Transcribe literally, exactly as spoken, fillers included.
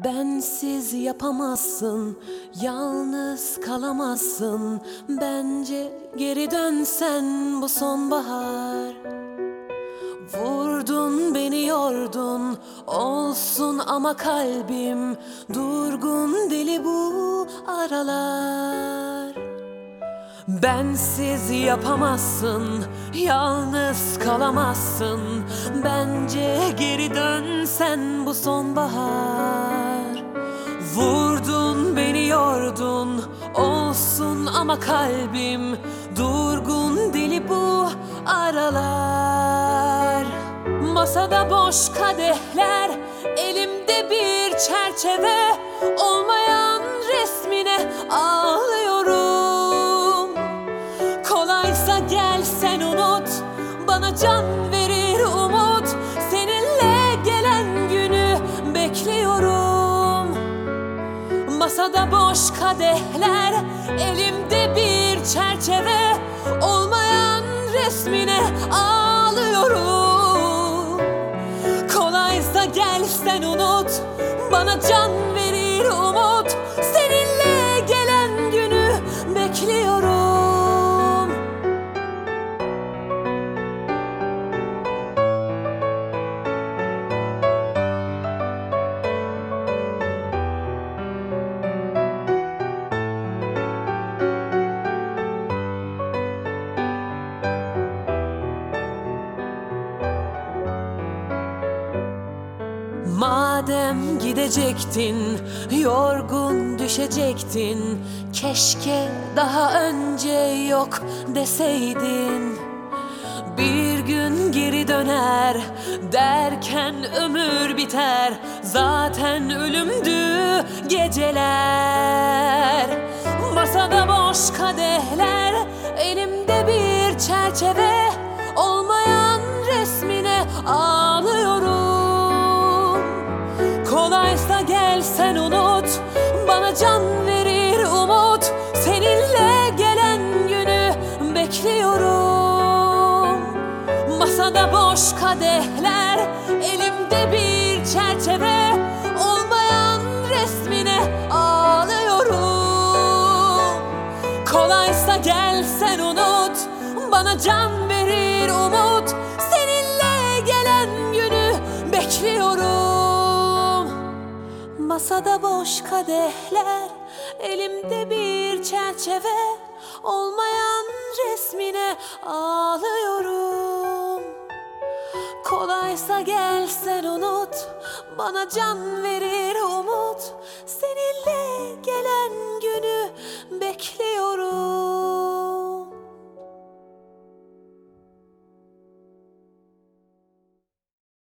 Bensiz yapamazsın, yalnız kalamazsın. Bence geri dönsen bu sonbahar. Vurdun beni yordun, olsun ama kalbim durgun deli bu aralar. Bensiz yapamazsın, yalnız kalamazsın. Bence geri dönsen bu sonbahar. Vurdun beni yordun, olsun ama kalbim durgun deli bu aralar. Masada boş kadehler, elimde bir çerçeve, olmayan resmine ağlıyorum. Kolaysa gel sen unut, bana can verir umut. Seninle gelen günü bekliyorum. Masada boş kadehler, elimde bir çerçeve, olmayan resmine ağlıyorum. Kolaysa gel sen unut, bana can verir umut. Seninle gelen günü bekliyorum. Madem gidecektin, yorgun düşecektin, keşke daha önce yok deseydin. Bir gün geri döner derken ömür biter, zaten ölümdü geceler. Masada boş kadehler, elimde bir çerçeve, olmayan resmine ağlıyorum. Kolaysa gel sen unut, bana can verir umut. Seninle gelen günü bekliyorum. Masada boş kadehler, elimde bir çerçeve, olmayan resmine ağlıyorum. Kolaysa gel sen unut, bana can verir umut. Seninle gelen günü bekliyorum. Masada boş kadehler, elimde bir çerçeve, olmayan resmine ağlıyorum. Kolaysa gel sen unut, bana can verir umut.